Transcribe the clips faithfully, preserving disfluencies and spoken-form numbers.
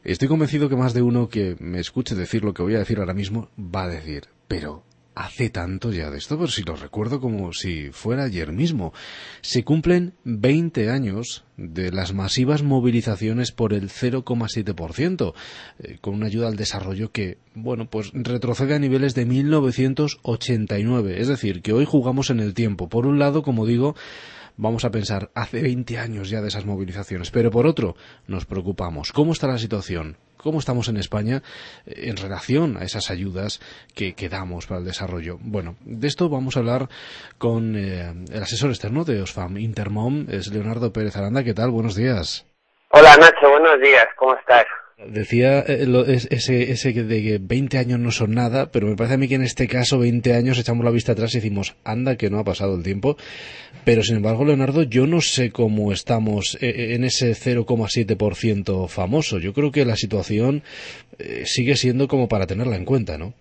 Estoy convencido que más de uno que me escuche decir lo que voy a decir ahora mismo va a decir, pero hace tanto ya de esto, pero si lo recuerdo como si fuera ayer mismo. Se cumplen veinte años de las masivas movilizaciones por el cero coma siete por ciento, eh, con una ayuda al desarrollo que, bueno, pues retrocede a niveles de mil novecientos ochenta y nueve. Es decir, que hoy jugamos en el tiempo. Por un lado, como digo, vamos a pensar, hace veinte años ya de esas movilizaciones, pero por otro, nos preocupamos. ¿Cómo está la situación? ¿Cómo estamos en España eh, en relación a esas ayudas que, que damos para el desarrollo? Bueno, de esto vamos a hablar con eh, el asesor externo de Oxfam Intermom, es Leonardo Pérez Aranda. ¿Qué tal? Buenos días. Hola Nacho, buenos días, ¿cómo estás? Decía eh, lo, es, ese, ese de que veinte años no son nada, pero me parece a mí que en este caso veinte años echamos la vista atrás y decimos, anda que no ha pasado el tiempo. Pero sin embargo, Leonardo, yo no sé cómo estamos eh, en ese cero coma siete por ciento famoso. Yo creo que la situación eh, sigue siendo como para tenerla en cuenta, ¿no?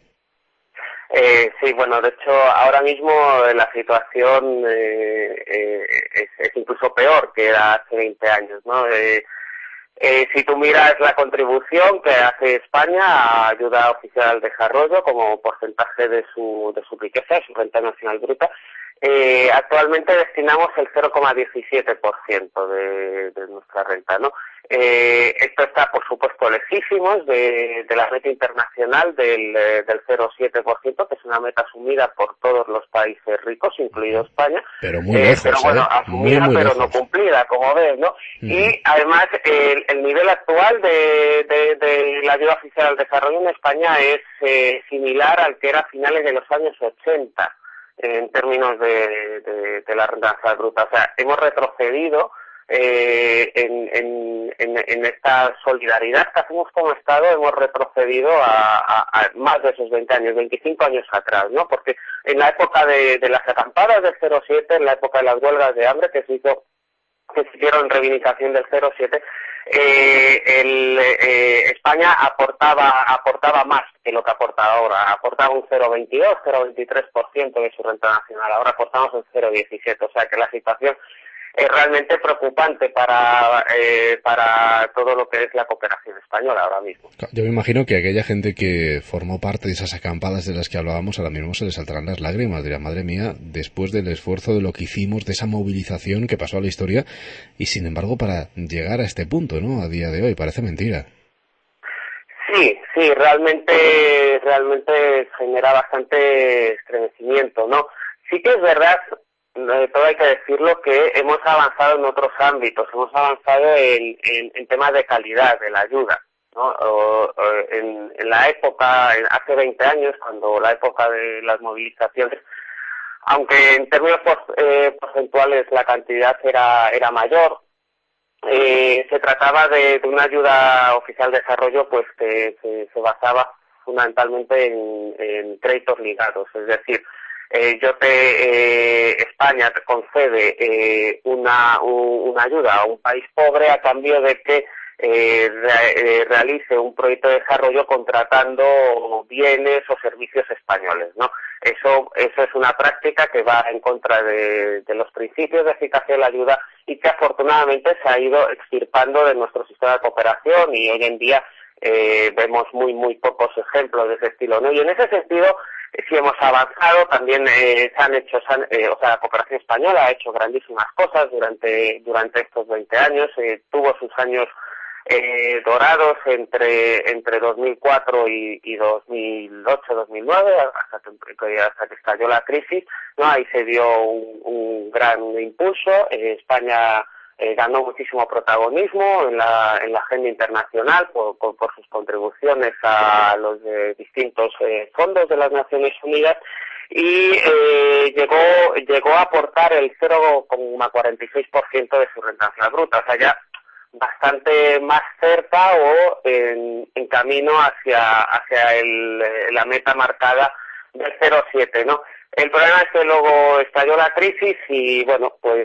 Eh, sí, bueno, de hecho, ahora mismo la situación eh, eh, es, es incluso peor que era hace veinte años, ¿no? Eh, Eh, si tú miras la contribución que hace España a ayuda oficial al desarrollo como porcentaje de su, de su riqueza, de su renta nacional bruta, eh, actualmente destinamos el cero coma diecisiete por ciento de, de nuestra renta, ¿no? Eh, esto está, por supuesto, lejísimos de, de la meta internacional del, del cero coma siete por ciento, que es una meta asumida por todos los países ricos, incluido España. Pero muy lejos, eh, pero bueno, ¿eh? asumida, Muy, muy pero lejos. no cumplida, como ves, ¿no? Uh-huh. Y además, el, el nivel actual de, de, de la ayuda oficial al desarrollo en España es eh, similar al que era a finales de los años ochenta, en términos de, de, de la renta nacional bruta. O sea, hemos retrocedido eh, en, en, en, en esta solidaridad que hacemos como Estado, hemos retrocedido a, a, a más de esos veinte años, veinticinco años atrás, ¿no? Porque en la época de, de las acampadas del cero coma siete, en la época de las huelgas de hambre que se hizo, que se hicieron en reivindicación del cero coma siete, eh, el, eh, España aportaba aportaba más que lo que aporta ahora, aportaba un cero coma veintidós, cero coma veintitrés por ciento de su renta nacional, ahora aportamos un cero coma diecisiete, o sea que la situación es realmente preocupante para eh, para todo lo que es la cooperación española ahora mismo. Yo me imagino que aquella gente que formó parte de esas acampadas de las que hablábamos ahora mismo se les saltarán las lágrimas, dirán, madre mía, después del esfuerzo de lo que hicimos, de esa movilización que pasó a la historia, y sin embargo para llegar a este punto, ¿no? A día de hoy, parece mentira. Sí, sí, realmente, realmente genera bastante estremecimiento, ¿no? Sí que es verdad, de todo hay que decirlo, que hemos avanzado en otros ámbitos, hemos avanzado en, en, en temas de calidad de la ayuda, ¿no? O, o en, en la época, en, hace veinte años, cuando la época de las movilizaciones, aunque en términos eh, porcentuales la cantidad era, era mayor, eh, se trataba de, de una ayuda oficial de desarrollo pues que se, se basaba fundamentalmente en, en créditos ligados, es decir, Eh, yo te, eh, España te concede eh, una, un, una ayuda a un país pobre a cambio de que eh, re, eh, realice un proyecto de desarrollo contratando bienes o servicios españoles, ¿no? Eso, eso es una práctica que va en contra de, de los principios de eficacia de la ayuda y que afortunadamente se ha ido extirpando de nuestro sistema de cooperación y hoy en día eh, vemos muy, muy pocos ejemplos de ese estilo, ¿no? Y en ese sentido, sí hemos avanzado, también eh, se han hecho, se han, eh, o sea, la cooperación española ha hecho grandísimas cosas durante durante estos veinte años, eh, tuvo sus años eh, dorados entre entre dos mil cuatro y, y dos mil ocho, dos mil nueve, hasta que, hasta que estalló la crisis, ¿no? Ahí se dio un, un gran impulso, eh, España Eh, ganó muchísimo protagonismo en la, en la agenda internacional por, por, por sus contribuciones a los eh, distintos eh, fondos de las Naciones Unidas y eh, llegó llegó a aportar el cero coma cuarenta y seis por ciento de su renta nacional bruta, o sea, ya bastante más cerca o en, en camino hacia hacia el, la meta marcada del cero coma siete, ¿no? El problema es que luego estalló la crisis y, bueno, pues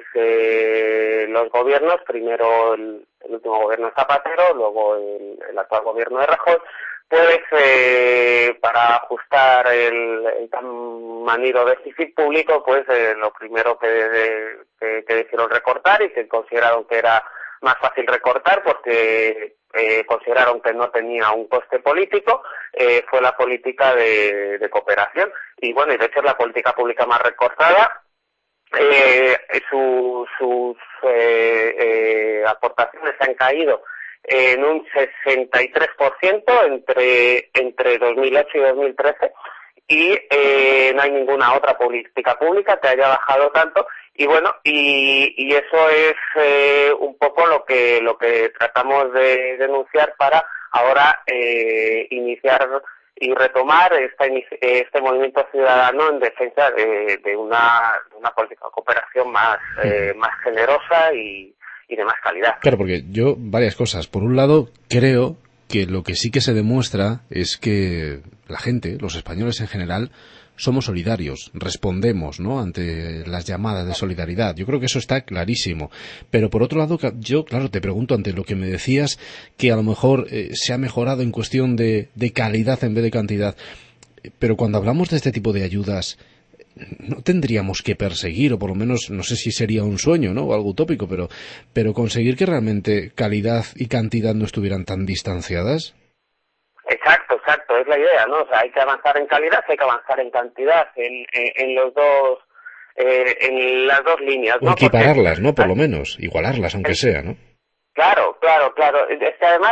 eh, los gobiernos, primero el, el último gobierno de Zapatero, luego el, el actual gobierno de Rajoy, pues eh, para ajustar el, el tan manido déficit público, pues eh, lo primero que, que, que decidieron recortar y que consideraron que era más fácil recortar porque eh, consideraron que no tenía un coste político, eh, fue la política de, de cooperación. Y bueno, y de hecho es la política pública más recortada. Eh, su, sus eh, eh, aportaciones han caído en un sesenta y tres por ciento entre, entre dos mil ocho y dos mil trece, y eh, no hay ninguna otra política pública que haya bajado tanto. Y bueno, y, y eso es eh, un poco lo que lo que tratamos de denunciar para ahora eh, iniciar y retomar esta, este movimiento ciudadano en defensa de, de, una, de una política de cooperación más, eh, más generosa y, y de más calidad. Claro, porque yo, varias cosas. Por un lado, creo que lo que sí que se demuestra es que la gente, los españoles en general, somos solidarios, respondemos, ¿no?, ante las llamadas de solidaridad. Yo creo que eso está clarísimo. Pero por otro lado, yo, claro, te pregunto ante lo que me decías, que a lo mejor eh, se ha mejorado en cuestión de, de calidad en vez de cantidad. Pero cuando hablamos de este tipo de ayudas, no tendríamos que perseguir, o por lo menos, no sé si sería un sueño, ¿no?, o algo utópico, pero, pero conseguir que realmente calidad y cantidad no estuvieran tan distanciadas. Exacto, exacto, es la idea, ¿no? O sea, hay que avanzar en calidad, hay que avanzar en cantidad, en, en, en los dos, eh, en las dos líneas, ¿no? O equipararlas, Porque, ¿no? Por lo menos, igualarlas, aunque sea, ¿no? Claro, claro, claro. Es que además,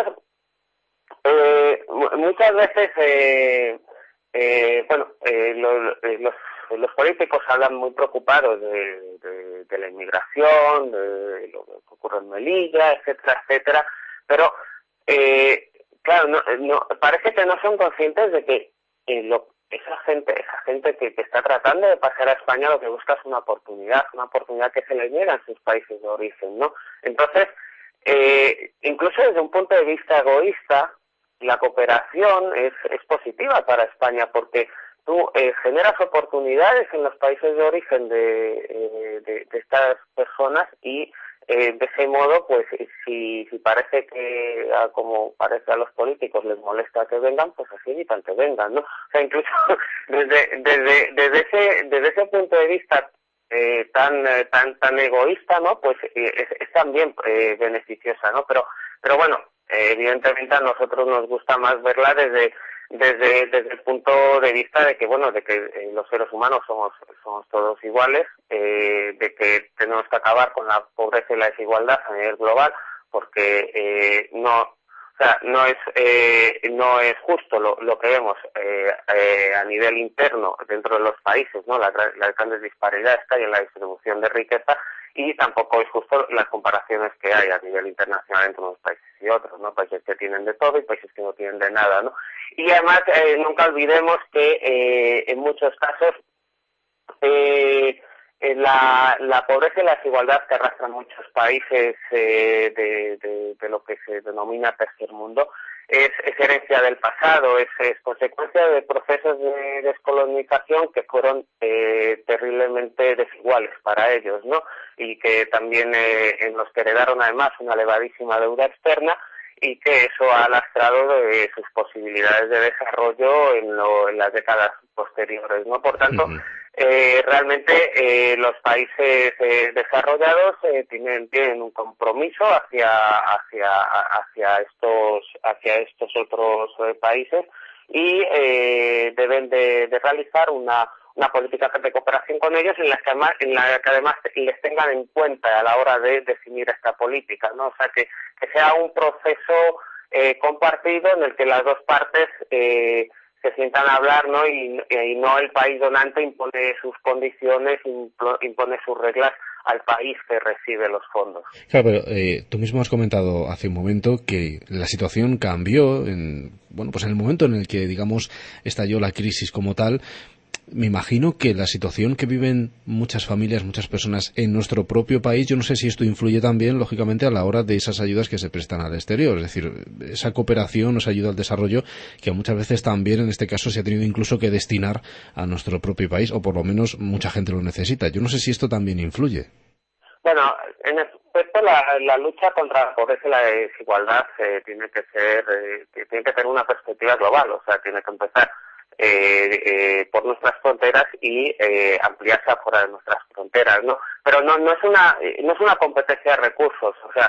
eh, muchas veces, eh, eh, bueno, eh, los, los, los políticos hablan muy preocupados de, de, de la inmigración, de lo que ocurre en Melilla, etcétera, etcétera, pero, eh, claro, no, no, parece que no son conscientes de que eh, lo, esa gente, esa gente que, que está tratando de pasar a España lo que busca es una oportunidad, una oportunidad que se les niega en sus países de origen, ¿no? Entonces, eh, incluso desde un punto de vista egoísta, la cooperación es, es positiva para España porque tú eh, generas oportunidades en los países de origen de, eh, de, de estas personas y Eh, de ese modo, pues si, si parece que, a, como parece a los políticos, les molesta que vengan, pues así evitan que vengan, ¿no? O sea, incluso desde, desde, desde ese, desde ese punto de vista eh, tan, tan, tan egoísta, ¿no? Pues eh, es, es también eh, beneficiosa, ¿no? Pero, pero bueno, eh, evidentemente a nosotros nos gusta más verla desde desde desde el punto de vista de que bueno de que eh, los seres humanos somos somos todos iguales, eh, de que tenemos que acabar con la pobreza y la desigualdad a nivel global, porque eh, no o sea no es eh, no es justo lo, lo que vemos eh, eh, a nivel interno dentro de los países, no las, las grandes disparidades que hay en la distribución de riqueza, y tampoco es justo las comparaciones que hay a nivel internacional entre unos países y otros, ¿no? Países que tienen de todo y países que no tienen de nada, ¿no? Y además eh, nunca olvidemos que eh, en muchos casos eh, la, la pobreza y la desigualdad que arrastran muchos países eh, de, de, de lo que se denomina tercer mundo es, es herencia del pasado, es, es consecuencia de procesos de descolonización que fueron eh, terriblemente desiguales para ellos, ¿no? Y que también eh, en los que heredaron además una elevadísima deuda externa, y que eso ha lastrado de sus posibilidades de desarrollo en, lo, en las décadas posteriores, ¿no? Por tanto, uh-huh. eh, realmente eh, los países eh, desarrollados eh, tienen tienen un compromiso hacia hacia hacia estos hacia estos otros eh, países y eh, deben de, de realizar una una política de cooperación con ellos en la que además, en la que además les tengan en cuenta a la hora de definir esta política, ¿no? O sea, que, que sea un proceso eh, compartido en el que las dos partes eh, se sientan a hablar, ¿no? Y, y no el país donante impone sus condiciones, impone sus reglas al país que recibe los fondos. Claro, pero eh, tú mismo has comentado hace un momento que la situación cambió en, bueno, pues en el momento en el que, digamos, estalló la crisis como tal. Me imagino que la situación que viven muchas familias, muchas personas en nuestro propio país, yo no sé si esto influye también, lógicamente, a la hora de esas ayudas que se prestan al exterior. Es decir, esa cooperación, esa ayuda al desarrollo, que muchas veces también, en este caso, se ha tenido incluso que destinar a nuestro propio país, o por lo menos mucha gente lo necesita. Yo no sé si esto también influye. Bueno, en efecto, la, la lucha contra la pobreza y la desigualdad eh, tiene que ser, eh, tiene que tener una perspectiva global, o sea, tiene que empezar Eh, eh, por nuestras fronteras y eh, ampliarse afuera de nuestras fronteras, ¿no? Pero no no es una no es una competencia de recursos, o sea,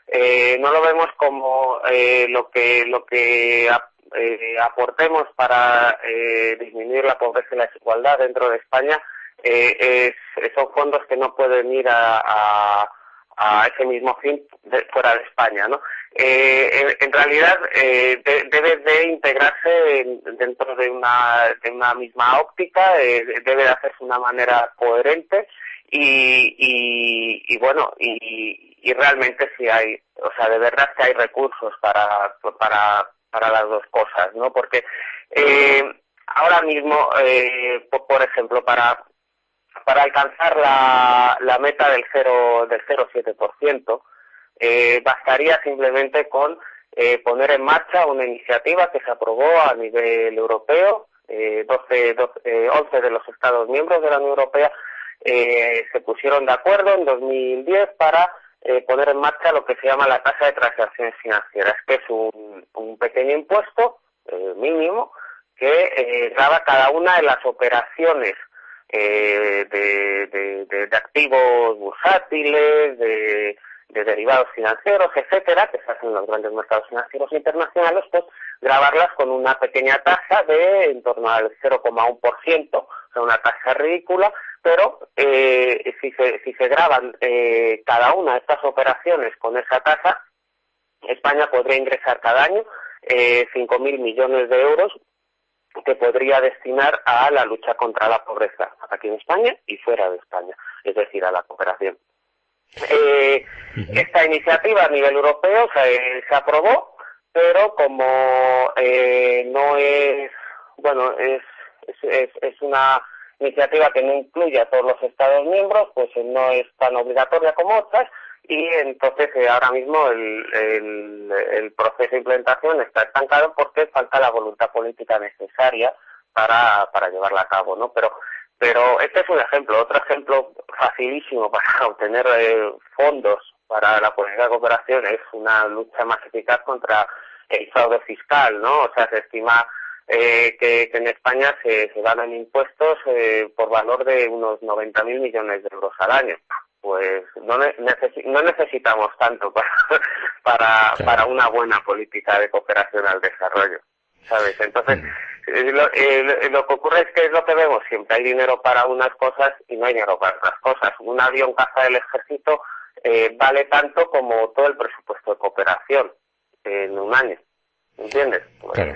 Eh, no lo vemos como eh, lo que lo que ap eh, aportemos para eh, disminuir la pobreza y la desigualdad dentro de España. Eh, es, son fondos que no pueden ir a, a, a ese mismo fin de, fuera de España, ¿no? Eh, en, en realidad eh, de, debe de integrarse en, dentro de una, de una misma óptica, eh, debe de hacerse de una manera coherente y, y, y bueno, y, y realmente sí hay, o sea, de verdad que hay recursos para, para, para las dos cosas, ¿no? Porque eh, ahora mismo, eh, por, por ejemplo, para para alcanzar la, la meta del cero del cero coma siete por ciento, eh, bastaría simplemente con eh, poner en marcha una iniciativa que se aprobó a nivel europeo. eh, doce, doce, eh, once de los Estados miembros de la Unión Europea eh, se pusieron de acuerdo en dos mil diez para eh, poner en marcha lo que se llama la tasa de transacciones financieras, que es un, un pequeño impuesto eh, mínimo que eh, grava cada una de las operaciones Eh, de, de, de, de activos bursátiles, de, de derivados financieros, etcétera, que se hacen en los grandes mercados financieros internacionales, pues gravarlas con una pequeña tasa de en torno al cero coma uno por ciento, o sea, una tasa ridícula, pero eh, si se, si se graban eh, cada una de estas operaciones con esa tasa, España podría ingresar cada año eh, cinco mil millones de euros que podría destinar a la lucha contra la pobreza aquí en España y fuera de España, es decir, a la cooperación. Eh, uh-huh. Esta iniciativa a nivel europeo se, se aprobó, pero como eh, no es, bueno, es, es, es una iniciativa que no incluye a todos los Estados miembros, pues no es tan obligatoria como otras, y entonces eh, ahora mismo el, el, el proceso de implementación está estancado porque falta la voluntad política necesaria para, para llevarla a cabo, ¿no? Pero, pero este es un ejemplo. Otro ejemplo facilísimo para obtener eh, fondos para la política de cooperación es una lucha más eficaz contra el fraude fiscal, ¿no? O sea, se estima eh, que, que en España se, se ganan impuestos eh, por valor de unos noventa mil millones de euros al año. Pues no, necesi no necesitamos tanto para, para, claro. para una buena política de cooperación al desarrollo, ¿sabes? Entonces, mm. lo, eh, lo que ocurre es que es lo que vemos, siempre hay dinero para unas cosas y no hay dinero para otras cosas. Un avión caza del ejército eh, vale tanto como todo el presupuesto de cooperación en un año, ¿entiendes? Pues, claro.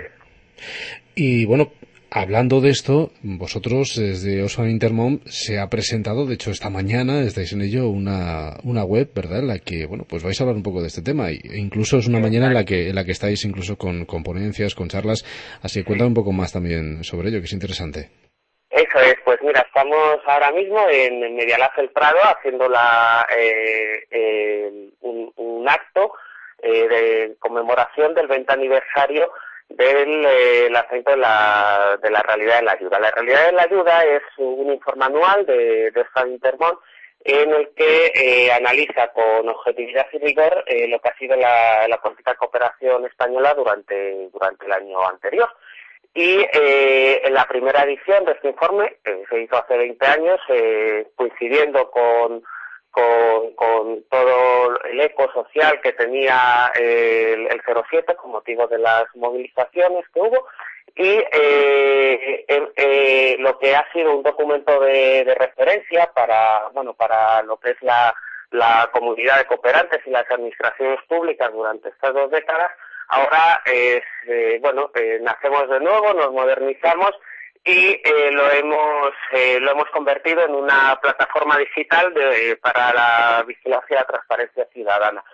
Y bueno, hablando de esto, vosotros desde Oxfam Intermón se ha presentado, de hecho esta mañana estáis en ello, una, una web, ¿verdad?, en la que, bueno, pues vais a hablar un poco de este tema, e incluso es una mañana en la que, en la que estáis incluso con, con ponencias, con charlas, así que cuéntame un poco más también sobre ello, que es interesante. Eso es, pues mira, estamos ahora mismo en, en Medialab El Prado haciendo la, eh, eh, un, un acto eh, de conmemoración del veinte aniversario del eh, lanzamiento de la, de la realidad de la ayuda. La realidad de la ayuda es un informe anual de, de Oxfam Intermón en el que eh, analiza con objetividad y rigor eh, lo que ha sido la, la política de cooperación española durante, durante el año anterior. Y eh, en la primera edición de este informe, que se hizo hace veinte años, eh, coincidiendo con Con, con todo el eco social que tenía eh, el, el cero siete con motivo de las movilizaciones que hubo y eh, eh, eh, lo que ha sido un documento de, de referencia para bueno para lo que es la, la comunidad de cooperantes y las administraciones públicas durante estas dos décadas. Ahora es eh, bueno eh, nacemos de nuevo, nos modernizamos y eh, lo hemos eh, lo hemos convertido en una plataforma digital de, para la vigilancia y la transparencia ciudadana.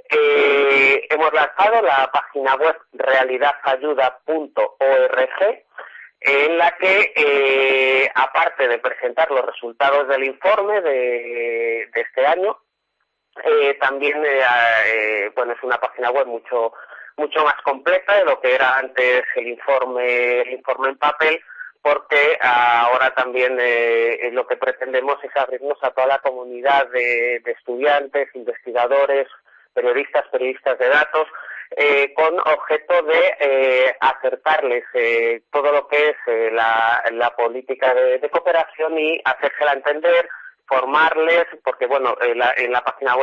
Eh, hemos lanzado la página web realidad ayuda punto org, en la que, eh, aparte de presentar los resultados del informe de, de este año, eh, también eh, eh, bueno, es una página web mucho mucho más completa de lo que era antes el informe el informe en papel, porque ahora también eh, lo que pretendemos es abrirnos a toda la comunidad de, de estudiantes, investigadores, periodistas, periodistas de datos, eh, con objeto de eh, acercarles eh, todo lo que es eh, la, la política de, de cooperación y hacérsela entender, formarles, porque bueno, en la, en la página web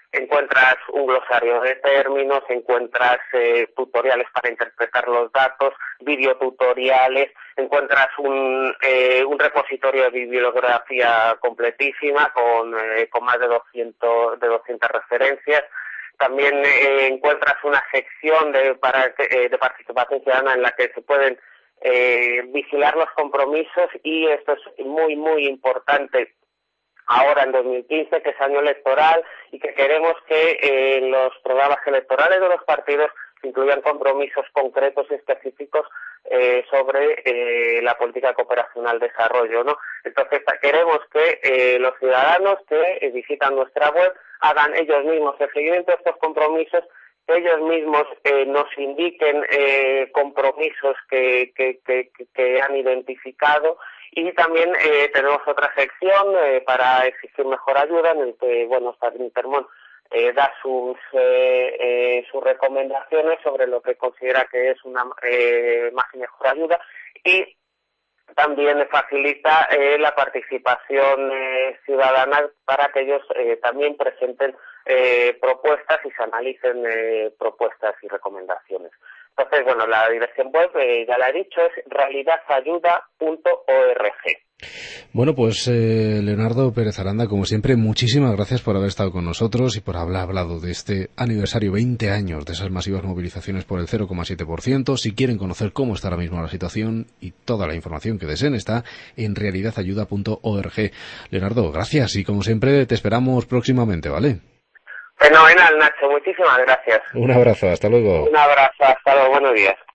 encuentras un glosario de términos, encuentras eh, tutoriales para interpretar los datos, videotutoriales, encuentras un, eh, un repositorio de bibliografía completísima con, eh, con más de doscientas, de doscientas referencias. También eh, encuentras una sección de, para, eh, de participación ciudadana en la que se pueden eh, vigilar los compromisos, y esto es muy, muy importante ahora en dos mil quince, que es año electoral, y que queremos que eh, los programas electorales de los partidos incluyan compromisos concretos y específicos eh, sobre eh, la política de cooperación al desarrollo, ¿no? Entonces queremos que eh, los ciudadanos que eh, visitan nuestra web hagan ellos mismos el seguimiento de estos compromisos, que ellos mismos eh, nos indiquen eh, compromisos que, que, que, que han identificado. Y también eh, tenemos otra sección eh, para exigir mejor ayuda, en el que, bueno, Intermón eh, da sus eh, eh, sus recomendaciones sobre lo que considera que es una eh, más y mejor ayuda, y también facilita eh, la participación eh, ciudadana para que ellos eh, también presenten eh, propuestas y se analicen eh, propuestas y recomendaciones. Entonces, bueno, la dirección web, eh, ya la he dicho, es realidad ayuda punto org. Bueno, pues eh, Leonardo Pérez Aranda, como siempre, muchísimas gracias por haber estado con nosotros y por haber hablado de este aniversario, veinte años de esas masivas movilizaciones por el cero coma siete por ciento. Si quieren conocer cómo está ahora mismo la situación y toda la información que deseen, está en realidad ayuda punto org. Leonardo, gracias, y como siempre te esperamos próximamente, ¿vale? Fenomenal, Nacho, muchísimas gracias. Un abrazo, hasta luego. Un abrazo, hasta luego, buenos días.